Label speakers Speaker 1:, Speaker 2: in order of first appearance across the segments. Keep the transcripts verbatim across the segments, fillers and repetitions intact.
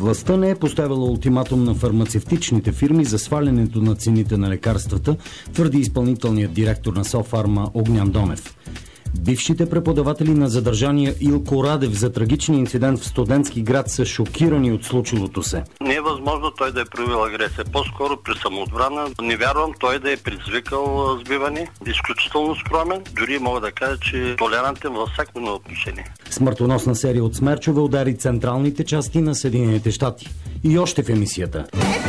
Speaker 1: Властта не е поставила ултиматум на фармацевтичните фирми за свалянето на цените на лекарствата, твърди изпълнителният директор на Софарма Огнян Донев. Бившите преподаватели на задържания Илко Радев за трагичния инцидент в Студентски град са шокирани от случилото се.
Speaker 2: Не е възможно той да е проявил агресия. По-скоро при самоотбрана. Не вярвам той да е предизвикал сбиване. Изключително скромен. Дори мога да кажа, че е толерантен във всяко на отношение.
Speaker 1: Смъртоносна серия от смерчове удари централните части на Съединените щати. И още в емисията.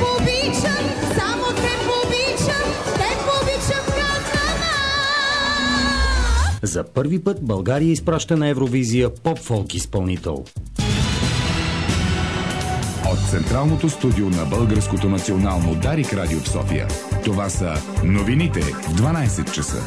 Speaker 1: За първи път България изпраща на Евровизия поп-фолк изпълнител.
Speaker 3: От централното студио на Българското национално Дарик радио в София. Това са новините в дванайсет часа.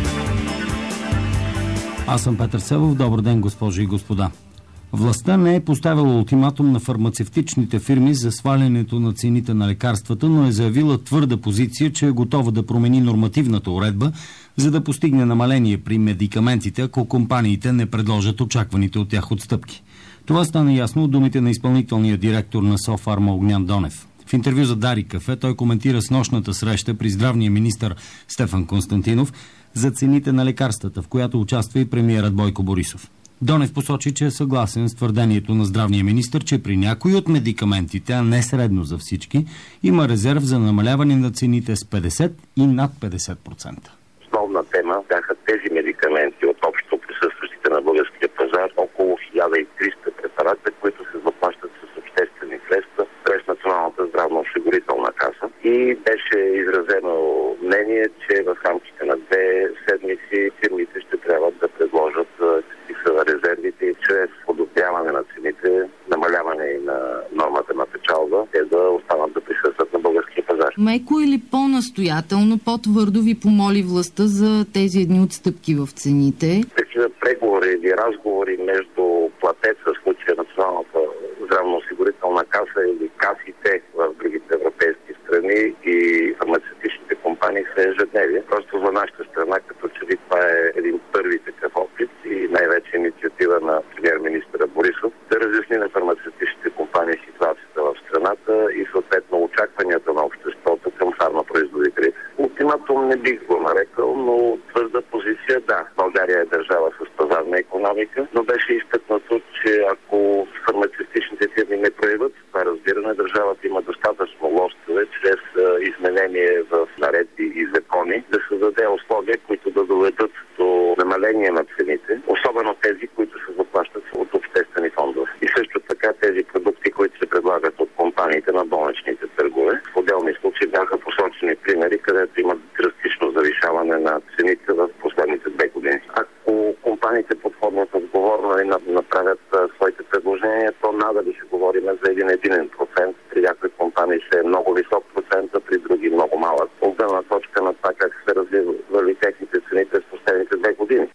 Speaker 1: Аз съм Петър Севов. Добър ден, госпожи и господа. Властта не е поставила ултиматум на фармацевтичните фирми за свалянето на цените на лекарствата, но е заявила твърда позиция, че е готова да промени нормативната уредба, за да постигне намаление при медикаментите, ако компаниите не предложат очакваните от тях отстъпки. Това стана ясно от думите на изпълнителния директор на Софарма Огнян Донев. В интервю за Дарик Кафе той коментира снощната среща при здравния министър Стефан Константинов за цените на лекарствата, в която участва и премиерът Бойко Борисов. Донев посочи, че е съгласен с твърдението на здравния министър, че при някои от медикаментите, а не средно за всички, има резерв за намаляване на цените с петдесет и над петдесет процента.
Speaker 4: Основна тема бяха тези медикаменти от общо присъстващите на българския пазар, около хиляда и триста препарата, които се заплащат с обществени средства през Националната здравноосигурителна каса. И беше изразено мнение, че в рамките на две седмици фирмите ще трябва да предложат какви са резервите и чрез подобряване на цените, намаляване и на нормата на печалба, те да останат да присъстват на българския пазар.
Speaker 5: Меко или по-настоятелно, по-твърдо ви помоли властта за тези едни отстъпки в цените?
Speaker 4: Такива преговори или разговори между платеца, в случая Националната здравноосигурителна каса или касите в другите европейски страни и фармацевтичните компании са ежедневие. Просто за нашата страна, като че ли това е един първи такъв опит и най-вече инициатива на премиер-министъра Борисов да разясни на фармацевтичните компании ситуацията в страната и съответно очакванията на обществото към фармапроизводителите. Ултиматум не бих го нарекал, но твърда позиция да. България е държава с пазарна икономика, но беше изтъкнато, че ако фармацевтичните фирми не проявят това разбиране, държавата има достатъчно лостове чрез изменение в наредби и закони да създаде условия, които да доведат до намаление на цените, особено тези, които се заплащат от обществени фондове. И също така тези продукти, които се предлагат от компаниите на болничните търгове. В отделни случаи бяха посочени примери, където има драстично завишаване на цените в последните две години. Ако компаниите подходят отговорно и направят своите предложения, то надали ще говорим за един единен процент. При някои компании ще е много висок процент, а при други много малък. От гледна точка на това как се развивали техните цени през последните две години.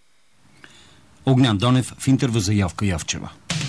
Speaker 1: Огнян Донев в интервю за Явка Явчева.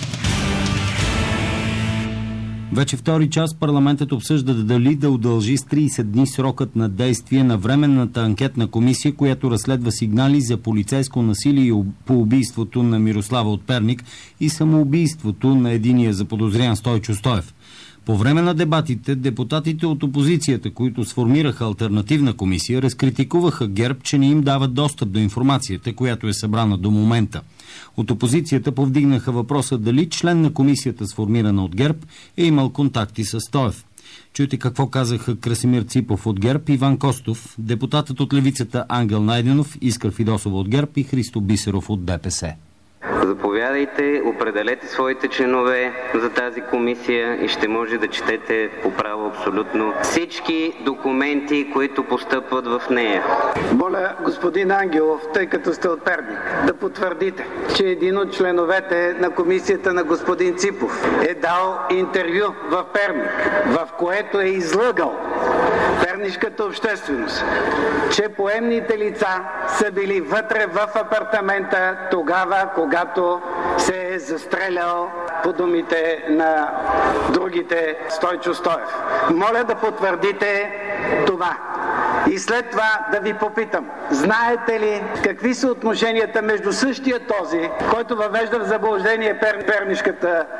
Speaker 1: Вече втори час парламентът обсъжда дали да удължи с трийсет дни срокът на действие на Временната анкетна комисия, която разследва сигнали за полицейско насилие по убийството на Мирослава от Перник и самоубийството на единия заподозрян Стойчо Стоев. По време на дебатите, депутатите от опозицията, които сформираха алтернативна комисия, разкритикуваха ГЕРБ, че не им дават достъп до информацията, която е събрана до момента. От опозицията повдигнаха въпроса дали член на комисията, сформирана от ГЕРБ, е имал контакти с Стоев. Чуйте какво казаха Красимир Ципов от ГЕРБ, Иван Костов, депутатът от левицата Ангел Найденов, Искра Фидосова от ГЕРБ и Христо Бисеров от ДПС.
Speaker 6: Заповядайте, определете своите членове за тази комисия и ще може да четете по право абсолютно всички документи, които постъпват в нея.
Speaker 7: Моля, господин Ангелов, тъй като сте от Перник, да потвърдите, че един от членовете на комисията на господин Ципов е дал интервю в Перник, в което е излъгал пернишката общественост, че поемните лица са били вътре в апартамента тогава, когато се е застрелял, по думите на другите, Стойчо Стоев. Моля да потвърдите това. И след това да ви попитам, знаете ли какви са отношенията между същия този, който въвежда в заблуждение пер, пернишката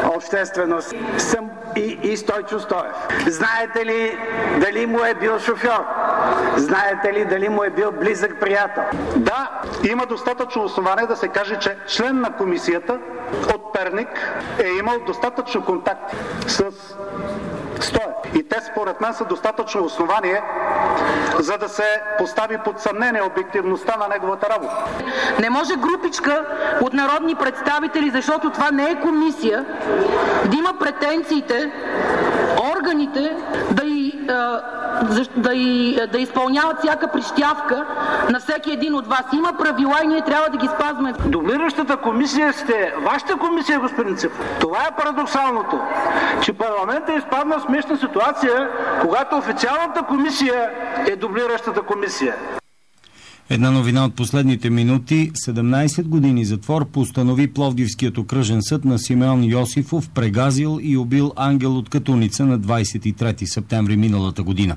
Speaker 7: общественост съм и, и Стойчо Стоев. Знаете ли дали му е бил шофьор? Знаете ли дали му е бил близък приятел?
Speaker 8: Да, има достатъчно основание да се каже, че член на комисията от Перник е имал достатъчно контакт с Стоев. И те според мен са достатъчно основание, за да се постави под съмнение обективността на неговата работа.
Speaker 9: Не може групичка от народни представители, защото това не е комисия, да има претенциите органите да и, да, и, да изпълняват всяка прищявка на всеки един от вас. Има правила и ние трябва да ги спазваме.
Speaker 8: Дублиращата комисия сте вашата комисия, господин Ципов. Това е парадоксалното, че парламентът е изпаднал в смешна ситуация, когато официалната комисия е дублиращата комисия.
Speaker 1: Една новина от последните минути. седемнайсет години затвор постанови Пловдивският окръжен съд на Симеон Йосифов, прегазил и убил ангел от Катуница на двайсет и трети септември миналата година.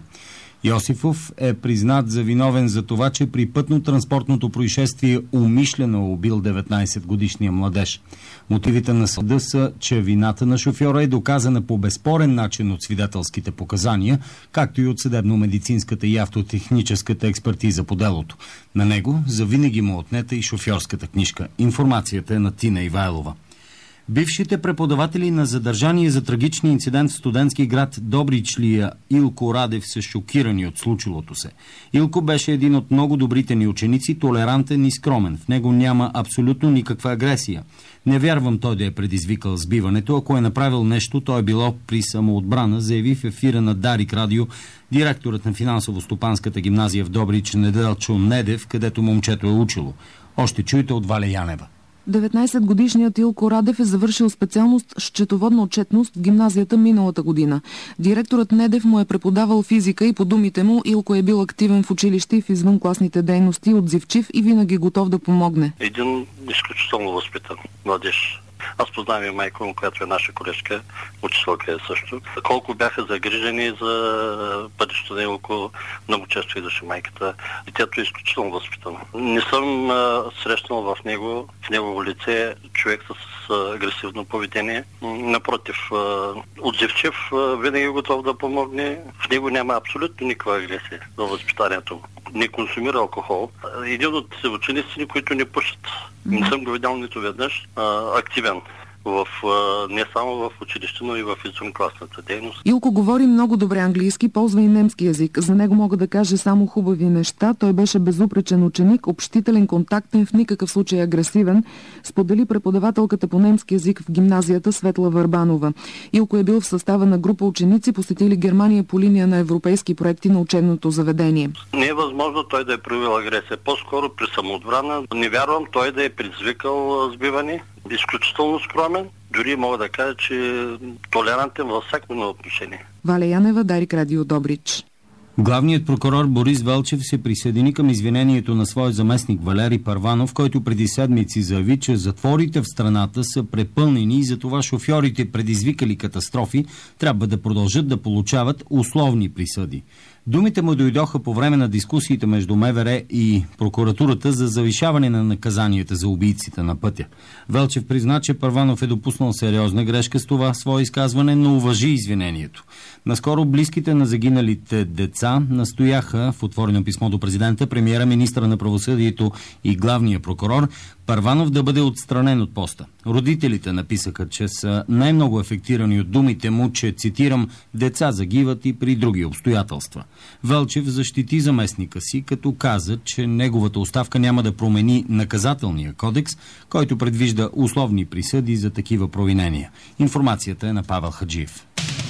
Speaker 1: Йосифов е признат за виновен за това, че при пътно-транспортното происшествие умишлено убил деветнайсетгодишния младеж. Мотивите на съда са, че вината на шофьора е доказана по безспорен начин от свидетелските показания, както и от съдебно-медицинската и автотехническата експертиза по делото. На него завинаги му отнета и шофьорската книжка. Информацията е на Тина Ивайлова. Бившите преподаватели на задържание за трагичния инцидент в студентски град Добричлия Илко Радев са шокирани от случилото се. Илко беше един от много добрите ни ученици, толерантен и скромен. В него няма абсолютно никаква агресия. Не вярвам той да е предизвикал сбиването. Ако е направил нещо, то е било при самоотбрана, заяви в ефира на Дарик Радио директорът на финансово-стопанската гимназия в Добрич Неделчо Недев, където момчето е учило. Още чуйте от Валя Янева.
Speaker 10: деветнайсетгодишният Илко Радев е завършил специалност счетоводна отчетност в гимназията миналата година. Директорът Недев му е преподавал физика и по думите му Илко е бил активен в училище и в извънкласните дейности, отзивчив и винаги готов да помогне.
Speaker 2: Един изключително възпитан младеж. Аз познавам и майка му, която е наша колежка, учителка е също. Колко бяха загрижени за бъдещето на Илко, много често идваше майката. Детето е изключително възпитано. Не съм а, срещнал в него, в негово лице, човек с а, агресивно поведение. Напротив, а, отзивчив, а, винаги е готов да помогне. В него няма абсолютно никаква агресия за възпитанието му. Не консумира алкохол. Един от учениците, които не пушат. Не съм го видял нито веднъж. А, активен. В, не само в училище, но и в извънкласната дейност.
Speaker 10: Илко говори много добре английски, ползва и немски език. За него мога да кажа само хубави неща. Той беше безупречен ученик, общителен, контактен, в никакъв случай агресивен, сподели преподавателката по немски език в гимназията Светла Върбанова. Илко е бил в състава на група ученици, посетили Германия по линия на европейски проекти на учебното заведение.
Speaker 2: Не е възможно той да е проявил агресия. По-скоро при самоотбрана. Не вярвам той да е предизвикал сбиване. Изключително скромен. Дори мога да кажа, че толерантен във всяко на отношение.
Speaker 10: Валя Янева, Дарик Радио, Добрич.
Speaker 1: Главният прокурор Борис Велчев се присъедини към извинението на своя заместник Валери Първанов, който преди седмици заяви, че затворите в страната са препълнени и затова шофьорите, предизвикали катастрофи, трябва да продължат да получават условни присъди. Думите му дойдоха по време на дискусиите между МВР и прокуратурата за завишаване на наказанията за убийците на пътя. Велчев призна, че Първанов е допуснал сериозна грешка с това свое изказване, но уважи извинението. Наскоро близките на загиналите деца настояха в отворено писмо до президента, премиера, министра на правосъдието и главния прокурор Първанов да бъде отстранен от поста. Родителите написаха, че са най-много афектирани от думите му, че, цитирам, деца загиват и при други обстоятелства. Велчев защити заместника си, като каза, че неговата оставка няма да промени наказателния кодекс, който предвижда условни присъди за такива провинения. Информацията е на Павел Хаджиев.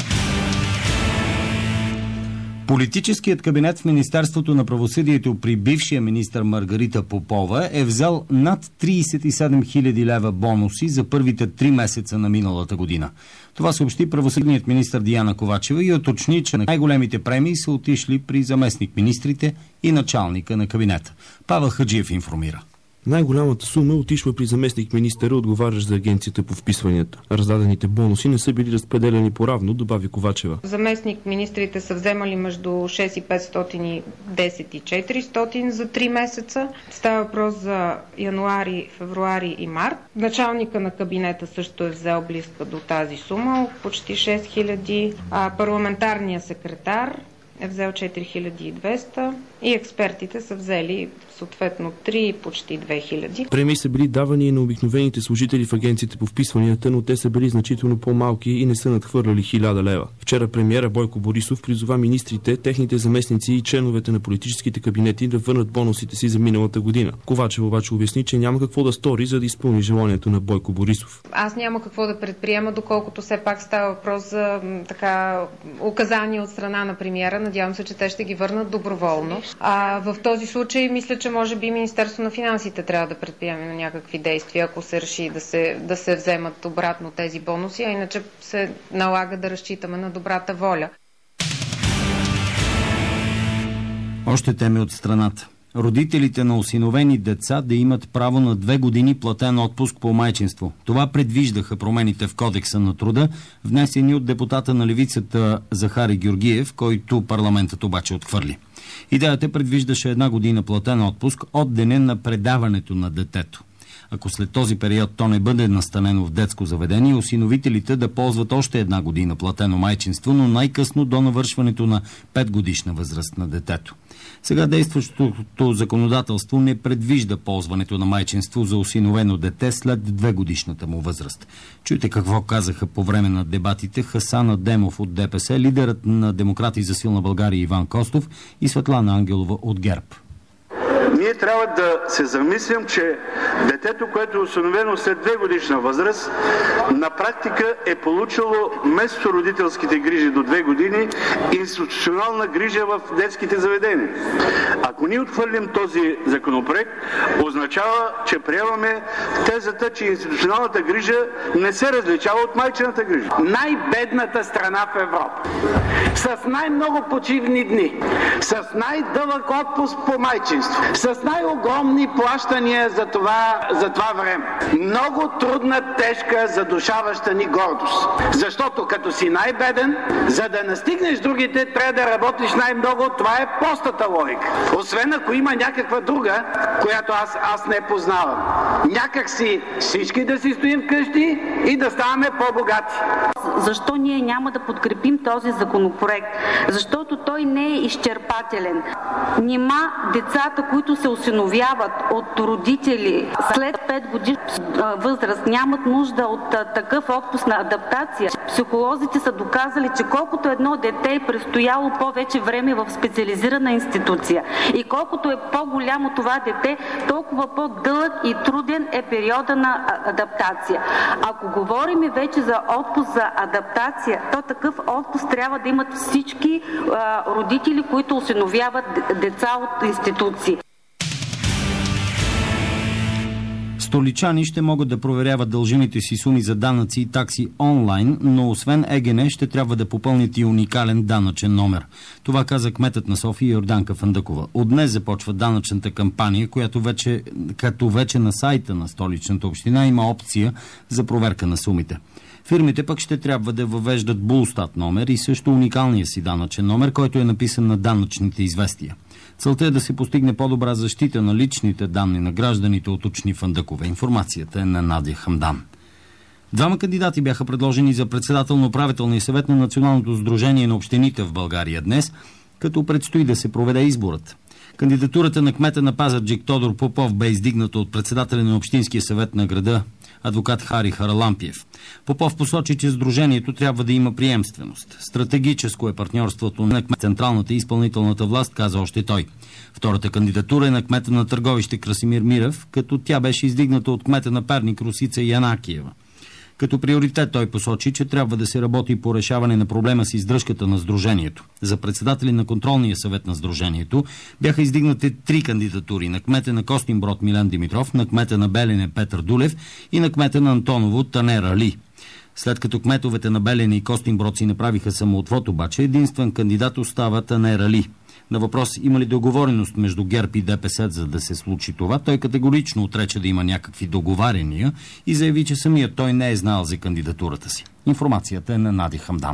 Speaker 1: Политическият кабинет в Министерството на правосъдието при бившия министър Маргарита Попова е взел над трийсет и седем хиляди лева бонуси за първите три месеца на миналата година. Това съобщи правосъдният министър Диана Ковачева и уточни, че най-големите премии са отишли при заместник-министрите и началника на кабинета. Павел Хаджиев информира.
Speaker 11: Най-голямата сума отишла при заместник министъра, отговарящ за агенцията по вписванията. Раздадените бонуси не са били разпределени поравно, добави Ковачева.
Speaker 12: Заместник министрите са вземали между шест хиляди и петстотин, десет и четиристотин за три месеца. Става въпрос за януари, февруари и март. Началника на кабинета също е взел близка до тази сума, почти шест хиляди, а парламентарният секретар е взел четири хиляди и двеста и експертите са взели съответно три и почти две хиляди.
Speaker 11: Премии са били давани и на обикновените служители в агенцията по вписванията, но те са били значително по-малки и не са надхвърляли хиляда лева. Вчера премиера Бойко Борисов призова министрите, техните заместници и членовете на политическите кабинети да върнат бонусите си за миналата година. Ковачева обаче обясни, че няма какво да стори, за да изпълни желанието на Бойко Борисов.
Speaker 12: Аз няма какво да предприема, доколкото все пак става въпрос за така указания от страна на премиера. Надявам се, че те ще ги върнат доброволно. А в този случай мисля, че може би Министерство на финансите трябва да предприеме на някакви действия, ако се реши да се, да се вземат обратно тези бонуси, а иначе се налага да разчитаме на добрата воля.
Speaker 1: Още теми от страната. Родителите на осиновени деца да имат право на две години платен отпуск по майчинство. Това предвиждаха промените в Кодекса на труда, внесени от депутата на левицата Захари Георгиев, който парламентът обаче отхвърли. Идеята предвиждаше една година платен отпуск от деня на предаването на детето. Ако след този период то не бъде настанено в детско заведение, осиновителите да ползват още една година платено майчинство, но най-късно до навършването на пет годишна възраст на детето. Сега действащото законодателство не предвижда ползването на майчинство за осиновено дете след две годишната му възраст. Чуйте какво казаха по време на дебатите Хасан Адемов от ДПС, лидерът на Демократи за силна България Иван Костов и Светлана Ангелова от ГЕРБ.
Speaker 13: Ние трябва да се замислим, че детето, което е осиновено след две годишна възраст, на практика е получило вместо родителските грижи до две години институционална грижа в детските заведения. Ако ние отхвърлим този законопроект, означава, че приемаме тезата, че институционалната грижа не се различава от майчината грижа.
Speaker 7: Най-бедната страна в Европа, с най-много почивни дни, с най-дълъг отпуск по майчинство, с най-огромни плащания за това, за това време. Много трудна, тежка, задушаваща ни гордост. Защото като си най-беден, за да настигнеш другите, трябва да работиш най-много. Това е простата логика. Освен ако има някаква друга, която аз, аз не познавам. Някак си всички да си стоим вкъщи и да ставаме по-богати.
Speaker 14: Защо ние няма да подкрепим този законопроект? Защото той не е изчерпателен. Нима децата, които се осиновяват от родители след пет годишна възраст, нямат нужда от такъв отпуск на адаптация. Психолозите са доказали, че колкото едно дете е престояло повече време в специализирана институция и колкото е по-голямо това дете, толкова по-дълъг и труден е периода на адаптация. Ако говорим вече за отпуск за адаптация, то такъв отпуск трябва да имат всички а, родители, които осиновяват деца от институции.
Speaker 1: Столичани ще могат да проверяват дължимите си суми за данъци и такси онлайн, но освен ЕГН ще трябва да попълнят и уникален данъчен номер. Това каза кметът на София Йорданка Фандъкова. От днес започва данъчната кампания, която вече, като вече на сайта на Столичната община има опция за проверка на сумите. Фирмите пък ще трябва да въвеждат Булстат номер и също уникалния си данъчен номер, който е написан на данъчните известия. Целта е да се постигне по-добра защита на личните данни на гражданите, уточни Фандъкова. Информацията е на Надя Хамдан. Двама кандидати бяха предложени за председател на управителния съвет на Националното сдружение на общините в България днес, като предстои да се проведе изборът. Кандидатурата на кмета на Пазарджик Тодор Попов бе издигната от председателя на Общинския съвет на града, адвокат Хари Харалампиев. Попов посочи, че сдружението трябва да има приемственост. Стратегическо е партньорството на централната и изпълнителната власт, каза още той. Втората кандидатура е на кмета на Търговище Красимир Мирев, като тя беше издигната от кмета на Перник Русица Янакиева. Като приоритет той посочи, че трябва да се работи по решаване на проблема с издръжката на сдружението. За председатели на контролния съвет на сдружението бяха издигнати три кандидатури: на кмета на Костинброд Милен Димитров, на кмета на Белене Петър Дулев и на кмета на Антоново Танер Али. След като кметовете на Белене и Костинброд си направиха самоотвод, обаче единствен кандидат остава Танер Али. На въпрос има ли договореност между ГЕРБ и ДПС, за да се случи това, той категорично отрече да има някакви договаряния и заяви, че самият той не е знал за кандидатурата си. Информацията е на Нади Хамдан.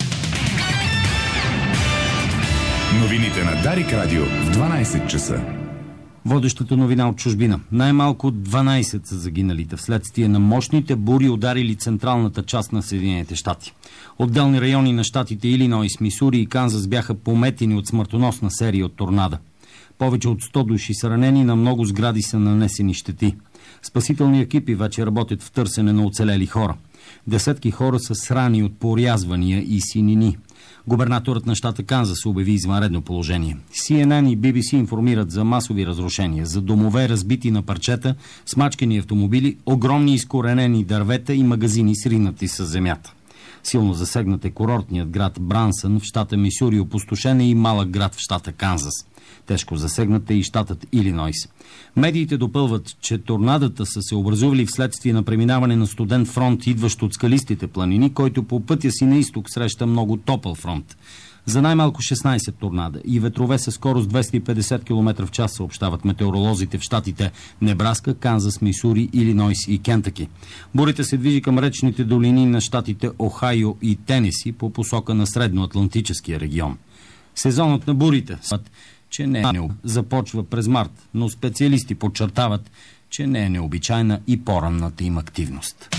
Speaker 3: Новините на Дарик Радио в дванайсет часа.
Speaker 1: Водещата новина от чужбина. Най-малко дванайсет са загиналите вследствие на мощните бури, ударили централната част на Съединените щати. Отделни райони на щатите Илинойс, Мисури и Канзас бяха пометени от смъртоносна серия от торнада. Повече от сто души са ранени, на много сгради са нанесени щети. Спасителни екипи вече работят в търсене на оцелели хора. Десетки хора са с рани от порязвания и синини. Губернаторът на щата Канзас обяви извънредно положение. Си Ен Ен и Би Би Си информират за масови разрушения, за домове разбити на парчета, смачкани автомобили, огромни изкоренени дървета и магазини сринати с земята. Силно засегнат е курортният град Брансън в щата Мисури, опустошен е и малък град в щата Канзас. Тежко засегнат е и щатът Илинойс. Медиите допълват, че торнадата са се образували вследствие на преминаване на студен фронт, идващ от скалистите планини, който по пътя си на изток среща много топъл фронт. За най-малко шестнайсет торнада и ветрове със скорост двеста и петдесет километра в час съобщават метеоролозите в щатите Небраска, Канзас, Мисури, Илинойс и Кентъки. Бурята се движи към речните долини на щатите Охайо и Тенеси по посока на Средноатлантическия регион. Сезонът на бурите че не е необичайна, започва през март, но специалисти подчертават, че не е необичайна и по-ранната им активност.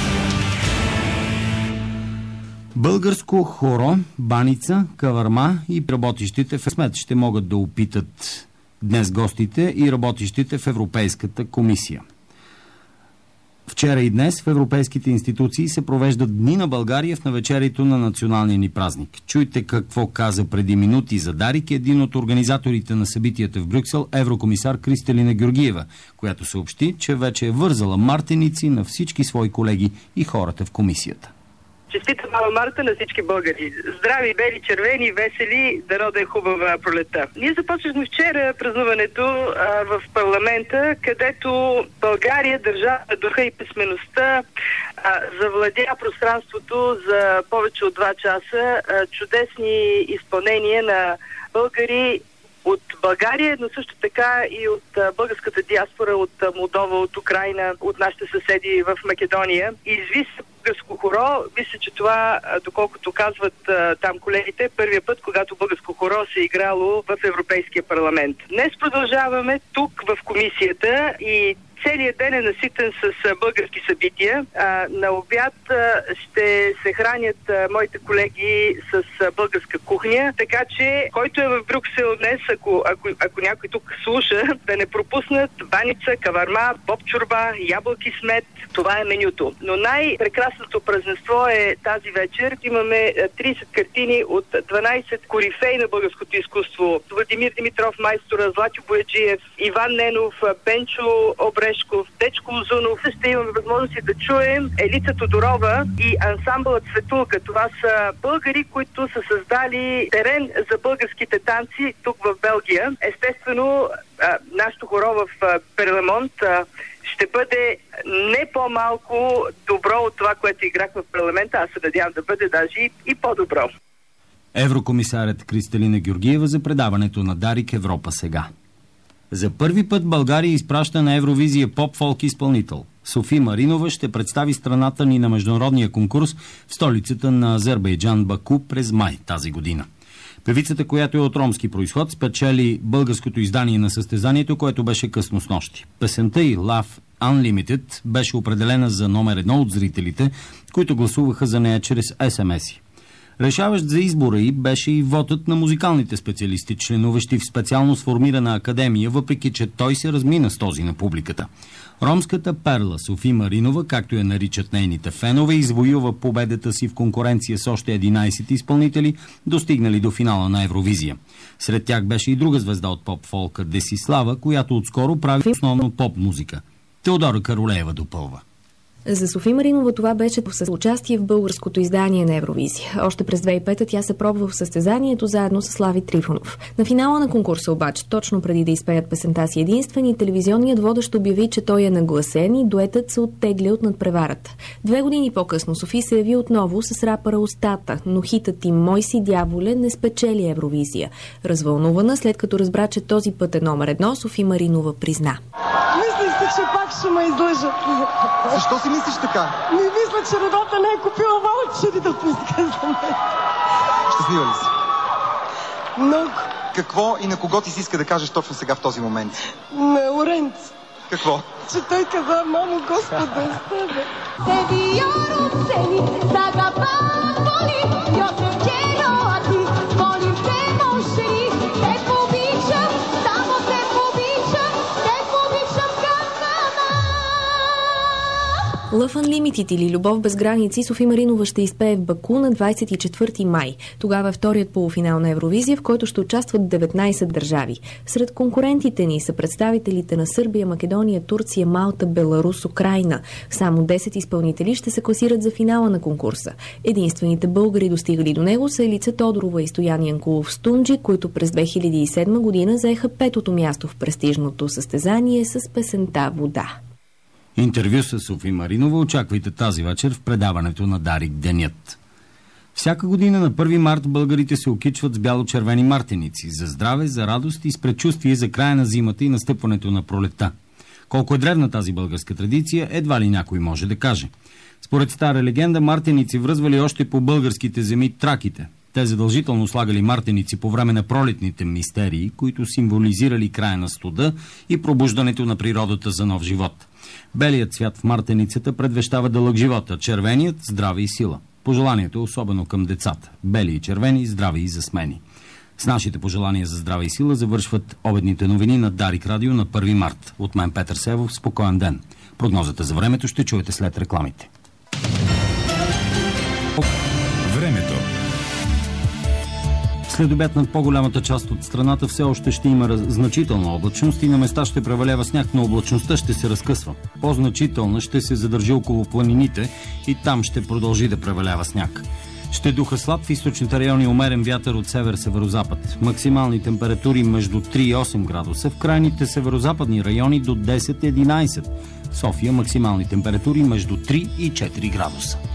Speaker 1: Българско хоро, баница, каварма и работещите в СМЕТ ще могат да опитат днес гостите и работещите в Европейската комисия. Вчера и днес в европейските институции се провеждат Дни на България в навечерието на националния ни празник. Чуйте какво каза преди минути за Дарик един от организаторите на събитията в Брюксел, еврокомисар Кристалина Георгиева, която съобщи, че вече е вързала мартеници на всички свои колеги и хората в комисията.
Speaker 15: Честита Мама Марта на всички българи. Здрави, бели, червени, весели, дано да е хубава пролетта. Ние започнахме вчера празнуването а, в парламента, където България, държава духа и писмеността, а, завладя пространството за повече от два часа. А, чудесни изпълнения на българи от България, но също така и от а, българската диаспора, от а, Молдова, от Украйна, от нашите съседи в Македония. И изви се българско хоро. Мисля, че това, а, доколкото казват а, там колегите, първият път, когато българско хоро се е играло в Европейския парламент. Днес продължаваме тук в комисията и целият ден е наситен с български събития. А, на обяд а, ще се хранят а, моите колеги с а, българска кухня, така че който е в Брюксел днес, ако, ако, ако някой тук слуша, да не пропуснат баница, каварма, боб чорба, ябълки с мед. Това е менюто. Но най-прекрасното празненство е тази вечер. Имаме трийсет картини от дванайсет корифеи на българското изкуство. Владимир Димитров, майстора, Златю Бояджиев, Иван Ненов, Бенчо Обрешков, Дечко Озунов. Ще имаме възможност да чуем Елица Тодорова и ансамбълът Светулка. Това са българи, които са създали терен за българските танци тук в Белгия. Естествено, нашето хоро в Перлемонт ще бъде не по-малко добро от това, което играхме в парламента. Аз се надявам да бъде даже и по-добро.
Speaker 1: Еврокомисарят Кристалина Георгиева за предаването на Дарик Европа сега. За първи път България изпраща на Евровизия поп-фолк изпълнител. Софи Маринова ще представи страната ни на международния конкурс в столицата на Азербайджан Баку през май тази година. Певицата, която е от ромски произход, спечели българското издание на състезанието, което беше късно снощи. Песента й Love Unlimited беше определена за номер едно от зрителите, които гласуваха за нея чрез ес ем ес-и. Решаващ за избора й беше и вотът на музикалните специалисти, членуващи в специално сформирана академия, въпреки че той се размина с този на публиката. Ромската перла Софи Маринова, както я наричат нейните фенове, извоюва победата си в конкуренция с още единайсет изпълнители, достигнали до финала на Евровизия. Сред тях беше и друга звезда от поп-фолка Десислава, която отскоро прави основно поп-музика. Теодора Каролеева допълва.
Speaker 16: За Софи Маринова това беше с участие в българското издание на Евровизия. Още през две хиляди и пета тя се пробва в състезанието заедно с Слави Трифонов. На финала на конкурса обаче, точно преди да изпеят песента си единствени, телевизионният водещ обяви, че той е нагласен и дуетът се оттегля от надпреварата. Две години по-късно Софи се яви отново с рапъра Остата, но хитът им "Мой си дяволе" не спечели Евровизия. Развълнувана, след като разбра, че този път е номер едно, Софи Маринова призна:
Speaker 17: "Мислих си, че пак ще ме излъжат."
Speaker 18: Защо си мислиш така?
Speaker 17: Не мисля, че родата не е купила ваучери да пуска за мен.
Speaker 18: Щастлива ли си?
Speaker 17: Много.
Speaker 18: Какво и на кого ти си иска да кажеш точно сега в този момент?
Speaker 17: На Лоренц.
Speaker 18: Какво?
Speaker 17: Че той каза: "Мамо, Господа, оставя."
Speaker 16: Love Unlimited или Любов без граници Софи Маринова ще изпее в Баку на двадесет и четвърти май. Тогава е вторият полуфинал на Евровизия, в който ще участват деветнадесет държави. Сред конкурентите ни са представителите на Сърбия, Македония, Турция, Малта, Беларус, Украйна. Само десет изпълнители ще се класират за финала на конкурса. Единствените българи, достигали до него, са Елица Тодорова и Стоян Янкулов Стунджи, които през две хиляди и седма година заеха петото място в престижното състезание с песента "Вода".
Speaker 1: Интервю с Софи Маринова очаквайте тази вечер в предаването на Дарик Денят. Всяка година на първи март българите се окичват с бяло-червени мартеници за здраве, за радост и с предчувствие за края на зимата и настъпването на пролетта. Колко е древна тази българска традиция, едва ли някой може да каже. Според стара легенда, мартеници връзвали още по българските земи траките. Те задължително слагали мартеници по време на пролетните мистерии, които символизирали края на студа и пробуждането на природата за нов живот. Белият цвят в мартеницата предвещава дълъг живот, а червеният – здраве и сила. Пожеланието е особено към децата. Бели и червени, здрави и засмени. С нашите пожелания за здраве и сила завършват обедните новини на Дарик Радио на първи март. От мен Петър Севов, спокоен ден. Прогнозата за времето ще чуете след рекламите.
Speaker 3: Времето.
Speaker 1: След обяд над по-голямата част от страната все още ще има раз... значителна облачност и на места ще превалява сняг, но облачността ще се разкъсва. По-значителна ще се задържи около планините и там ще продължи да превалява сняг. Ще духа слаб в източните райони умерен вятър от север-северозапад. Максимални температури между три и осем градуса, в крайните северозападни райони до десет-единадесет. В София максимални температури между три и четири градуса.